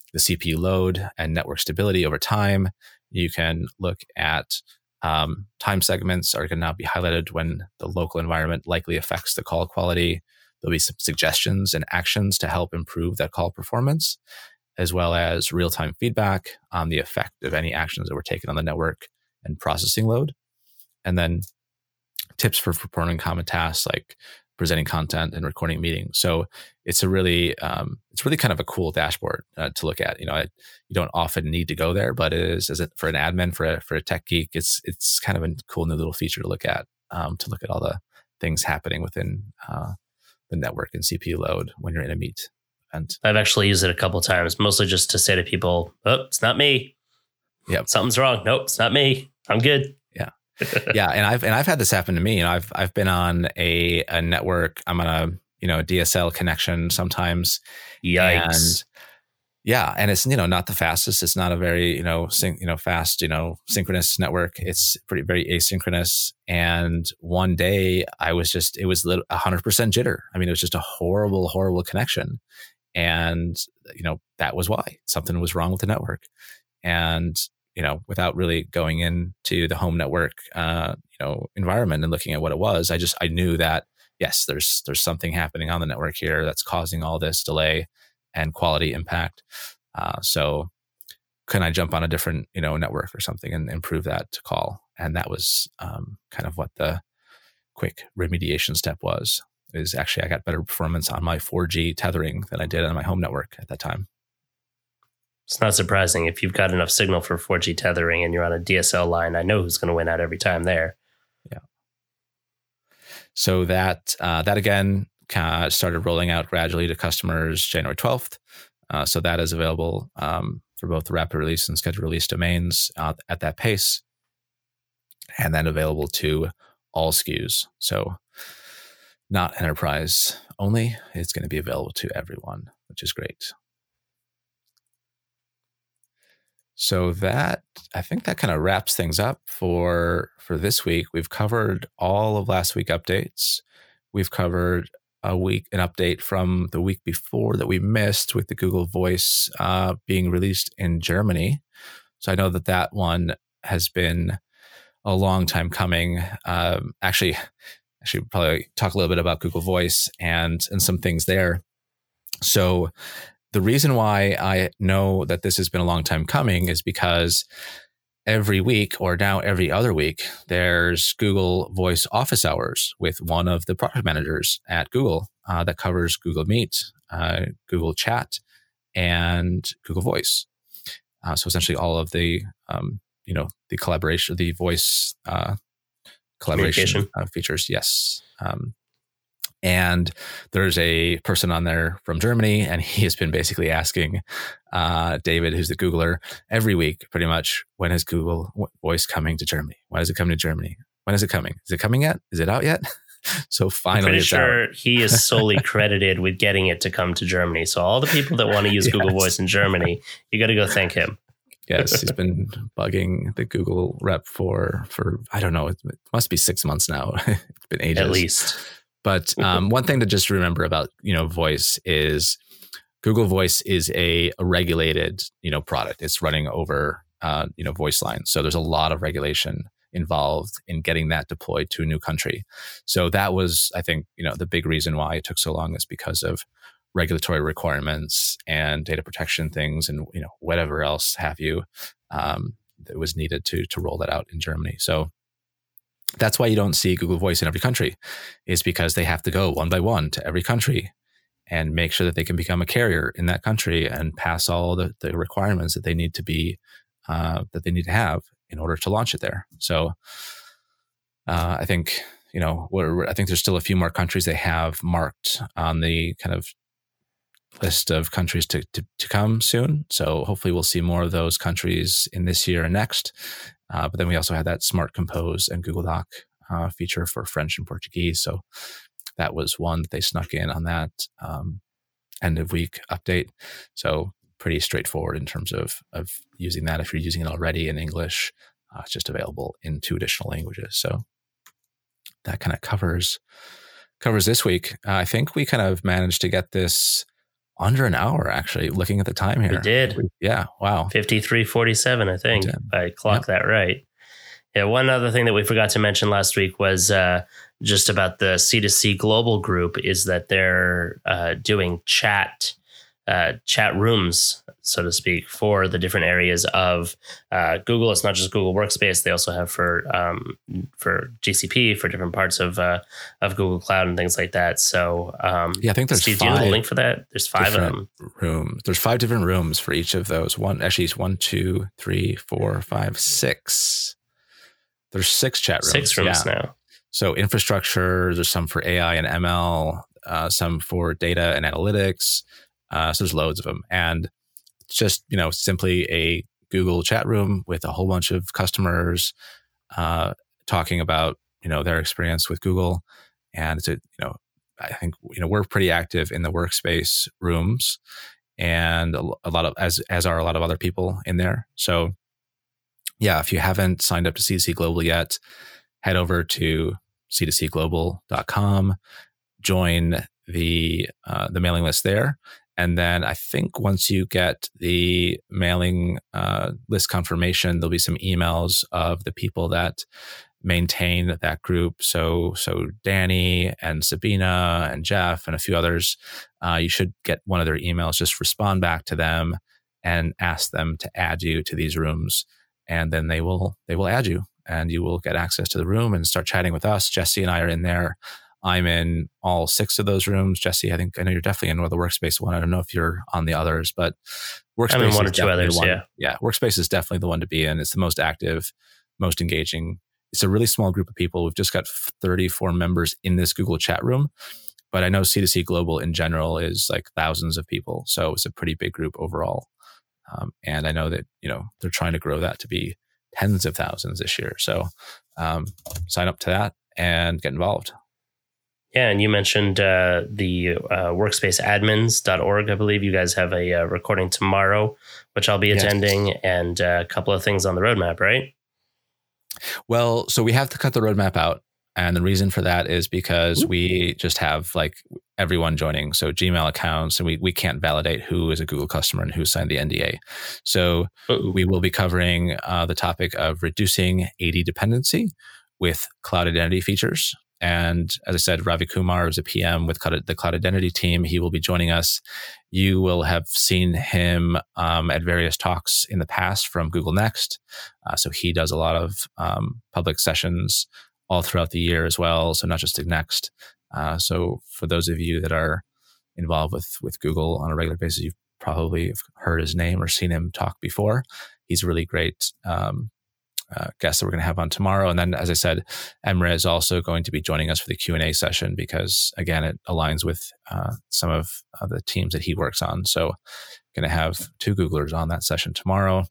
the C P U load and network stability over time. You can look at um, time segments are going to now be highlighted when the local environment likely affects the call quality. There'll be some suggestions and actions to help improve that call performance, as well as real-time feedback on the effect of any actions that were taken on the network and processing load. And then tips for performing common tasks like presenting content and recording meetings. So it's a really, um, it's really kind of a cool dashboard uh, to look at. You know, I, you don't often need to go there, but it is, as it for an admin, for a, for a tech geek, it's it's kind of a cool new little feature to look at, um, to look at all the things happening within uh, the network and C P U load when you're in a meet. And I've actually used it a couple of times, mostly just to say to people, "Oh, it's not me. Yep, something's wrong. Nope, it's not me. I'm good." Yeah. yeah, and I've and I've had this happen to me. You know, I've I've been on a a network. I'm on a you know a D S L connection sometimes. Yikes! And yeah, and it's you know not the fastest. It's not a very you know syn- you know fast you know synchronous network. It's pretty very asynchronous. And one day I was just it was a hundred percent jitter. I mean, it was just a horrible horrible connection, and you know that was why something was wrong with the network. And you know, without really going into the home network, uh, you know, environment and looking at what it was, I just, I knew that, yes, there's, there's something happening on the network here that's causing all this delay and quality impact. Uh, so can I jump on a different, you know, network or something and improve that to call? And that was um, kind of what the quick remediation step was, is actually I got better performance on my four G tethering than I did on my home network at that time. It's not surprising if you've got enough signal for four G tethering and you're on a D S L line. I know who's going to win out every time there. Yeah. So that uh, that again uh, started rolling out gradually to customers January twelfth. Uh, so that is available um, for both the rapid release and scheduled release domains uh, at that pace, and then available to all S K Us. So not enterprise only. It's going to be available to everyone, which is great. So that, I think that kind of wraps things up for for this week. We've covered all of last week updates. We've covered a week, an update from the week before that we missed with the Google Voice uh, being released in Germany. So I know that that one has been a long time coming. Um, actually, I should probably talk a little bit about Google Voice and and some things there. So the reason why I know that this has been a long time coming is because every week, or now every other week, there's Google Voice office hours with one of the product managers at Google uh, that covers Google Meet, uh, Google Chat, and Google Voice. Uh, so essentially all of the, um, you know, the collaboration, the voice uh, collaboration uh, features. Yes. Um, And there's a person on there from Germany, and he has been basically asking uh, David, who's the Googler, every week, pretty much, when is Google Voice coming to Germany? When is it coming to Germany? When is it coming? Is it coming yet? Is it out yet? So finally, I'm pretty it's sure out. He is solely credited with getting it to come to Germany. So all the people that want to use yes. Google Voice in Germany, you got to go thank him. Yes, he's been bugging the Google rep for, for I don't know, it must be six months now. It's been ages. At least. But um, one thing to just remember about, you know, voice is Google Voice is a, a regulated, you know, product. It's running over, uh, you know, voice lines. So there's a lot of regulation involved in getting that deployed to a new country. So that was, I think, you know, the big reason why it took so long is because of regulatory requirements and data protection things and, you know, whatever else have you um, that was needed to to roll that out in Germany. So that's why you don't see Google Voice in every country, is because they have to go one by one to every country and make sure that they can become a carrier in that country and pass all the, the requirements that they need to be, uh, that they need to have in order to launch it there. So uh, I think, you know, we're, I think there's still a few more countries they have marked on the kind of list of countries to, to, to come soon. So hopefully we'll see more of those countries in this year and next. Uh, but then we also had that Smart Compose and Google Doc uh, feature for French and Portuguese. So that was one that they snuck in on that um, end of week update. So pretty straightforward in terms of, of using that. If you're using it already in English, uh, it's just available in two additional languages. So that kind of covers covers this week. Uh, I think we kind of managed to get this under an hour, actually, looking at the time here. We did. Yeah. Wow. fifty-three forty-seven, I think, if I clocked yep. that right. Yeah. One other thing that we forgot to mention last week was uh, just about the C two C Global group is that they're uh, doing chat uh, chat rooms, so to speak, for the different areas of uh, Google. It's not just Google Workspace. They also have for um, for G C P, for different parts of uh, of Google Cloud and things like that. So um, yeah, I think there's Steve, five. Do you have a link for that? There's five of them. Rooms. There's five different rooms for each of those. One actually is one, two, three, four, five, six. There's six chat rooms. Six rooms yeah. now. So infrastructure. There's some for A I and M L. Uh, some for data and analytics. Uh, so there's loads of them, and it's just, you know, simply a Google chat room with a whole bunch of customers uh, talking about, you know, their experience with Google. And it's a, you know, I think, you know, we're pretty active in the workspace rooms, and a, a lot of, as, as are a lot of other people in there. So yeah, if you haven't signed up to C two C Global yet, head over to c two c global dot com, join the, uh, the mailing list there. And then I think once you get the mailing uh, list confirmation, there'll be some emails of the people that maintain that group. So, so Danny and Sabina and Jeff and a few others, uh, you should get one of their emails. Just respond back to them and ask them to add you to these rooms, and then they will they will add you, and you will get access to the room and start chatting with us. Jesse and I are in there. I'm in all six of those rooms. Jesse, I think I know you're definitely in the Workspace one. I don't know if you're on the others, but Workspace I'm in one or is two others. One, yeah, yeah. Workspace is definitely the one to be in. It's the most active, most engaging. It's a really small group of people. We've just got thirty-four members in this Google chat room, but I know C two C Global in general is like thousands of people, so it's a pretty big group overall. Um, and I know that, you know, they're trying to grow that to be tens of thousands this year. So um, sign up to that and get involved. Yeah, and you mentioned uh, the uh, workspace admins dot org. I believe you guys have a uh, recording tomorrow, which I'll be yes. attending, and uh, a couple of things on the roadmap, right? Well, so we have to cut the roadmap out. And the reason for that is because we just have like everyone joining. So Gmail accounts, and we, we can't validate who is a Google customer and who signed the N D A. So Uh-oh. we will be covering uh, the topic of reducing A D dependency with cloud identity features. And as I said, Ravi Kumar is a P M with the Cloud Identity team. He will be joining us. You will have seen him um, at various talks in the past from Google Next. Uh, so he does a lot of um, public sessions all throughout the year as well. So not just at Next. Uh, so for those of you that are involved with, with Google on a regular basis, you've probably heard his name or seen him talk before. He's a really great um, uh, guest that we're going to have on tomorrow. And then, as I said, Emre is also going to be joining us for the Q and A session because, again, it aligns with uh, some of uh, the teams that he works on. So going to have two Googlers on that session tomorrow.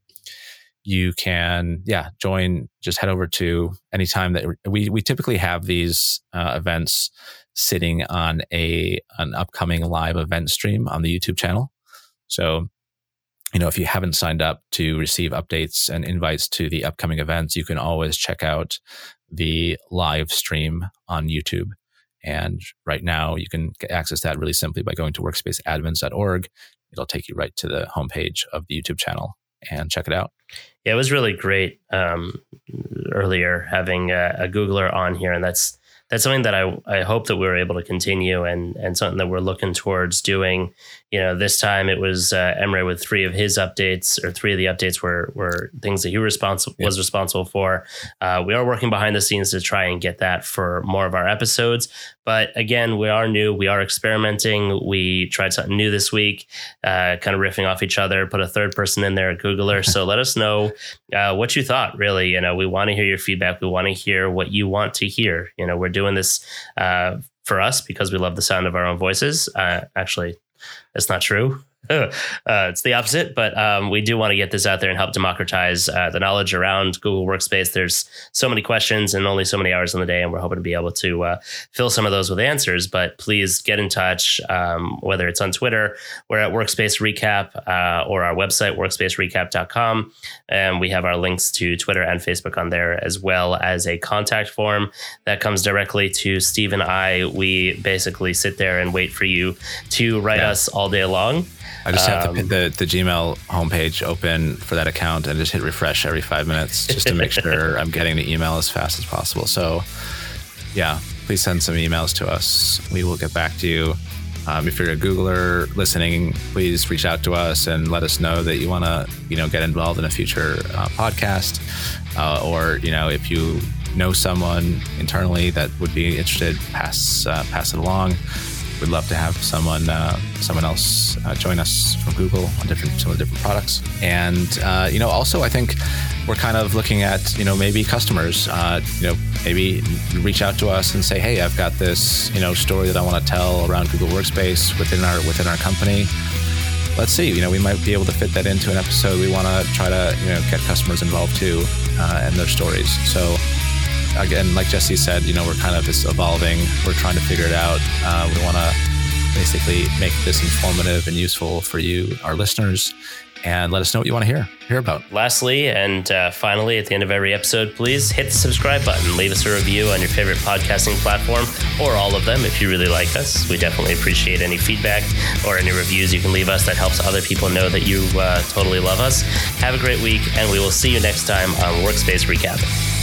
You can, yeah, join, just head over to anytime that we, we typically have these uh, events sitting on a an upcoming live event stream on the YouTube channel. So, you know, if you haven't signed up to receive updates and invites to the upcoming events, you can always check out the live stream on YouTube. And right now you can access that really simply by going to workspace admins dot org. It'll take you right to the homepage of the YouTube channel and check it out. Yeah, it was really great um, earlier having a, a Googler on here. And that's that's something that I, I hope that we were able to continue and, and something that we're looking towards doing. You know, this time it was uh, Emre with three of his updates, or three of the updates were were things that he responsible yep. was responsible for. Uh, we are working behind the scenes to try and get that for more of our episodes. But again, we are new. We are experimenting. We tried something new this week, uh, kind of riffing off each other, put a third person in there, a Googler. So let us know uh, what you thought, really. You know, we want to hear your feedback. We want to hear what you want to hear. You know, we're doing this uh, for us because we love the sound of our own voices. Uh, actually, that's not true. uh, it's the opposite, but um, we do want to get this out there and help democratize uh, the knowledge around Google Workspace. There's so many questions and only so many hours in the day, and we're hoping to be able to uh, fill some of those with answers. But please get in touch, um, whether it's on Twitter, we're at Workspace Recap, uh, or our website, workspace recap dot com. And we have our links to Twitter and Facebook on there, as well as a contact form that comes directly to Steve and I. We basically sit there and wait for you to write yeah. us all day long. I just have um, the, the the Gmail homepage open for that account and just hit refresh every five minutes just to make sure I'm getting the email as fast as possible. So, yeah, please send some emails to us. We will get back to you. Um, if you're a Googler listening, please reach out to us and let us know that you want to, you know, get involved in a future uh, podcast, uh, or you know, if you know someone internally that would be interested, pass uh, pass it along. We'd love to have someone uh, someone else uh, join us from Google on different some of the different products. And uh, you know, also I think we're kind of looking at, you know, maybe customers, uh, you know, maybe reach out to us and say, hey, I've got this, you know, story that I want to tell around Google Workspace within our within our company. Let's see, you know, we might be able to fit that into an episode. We want to try to, you know, get customers involved too, uh, and their stories. So. Again, like Jesse said, you know, we're kind of just evolving. We're trying to figure it out. Uh, we want to basically make this informative and useful for you, our listeners, and let us know what you want to hear hear about. Lastly, and uh, finally, at the end of every episode, please hit the subscribe button. Leave us a review on your favorite podcasting platform, or all of them if you really like us. We definitely appreciate any feedback or any reviews you can leave us. That helps other people know that you uh, totally love us. Have a great week, and we will see you next time on Workspace Recap.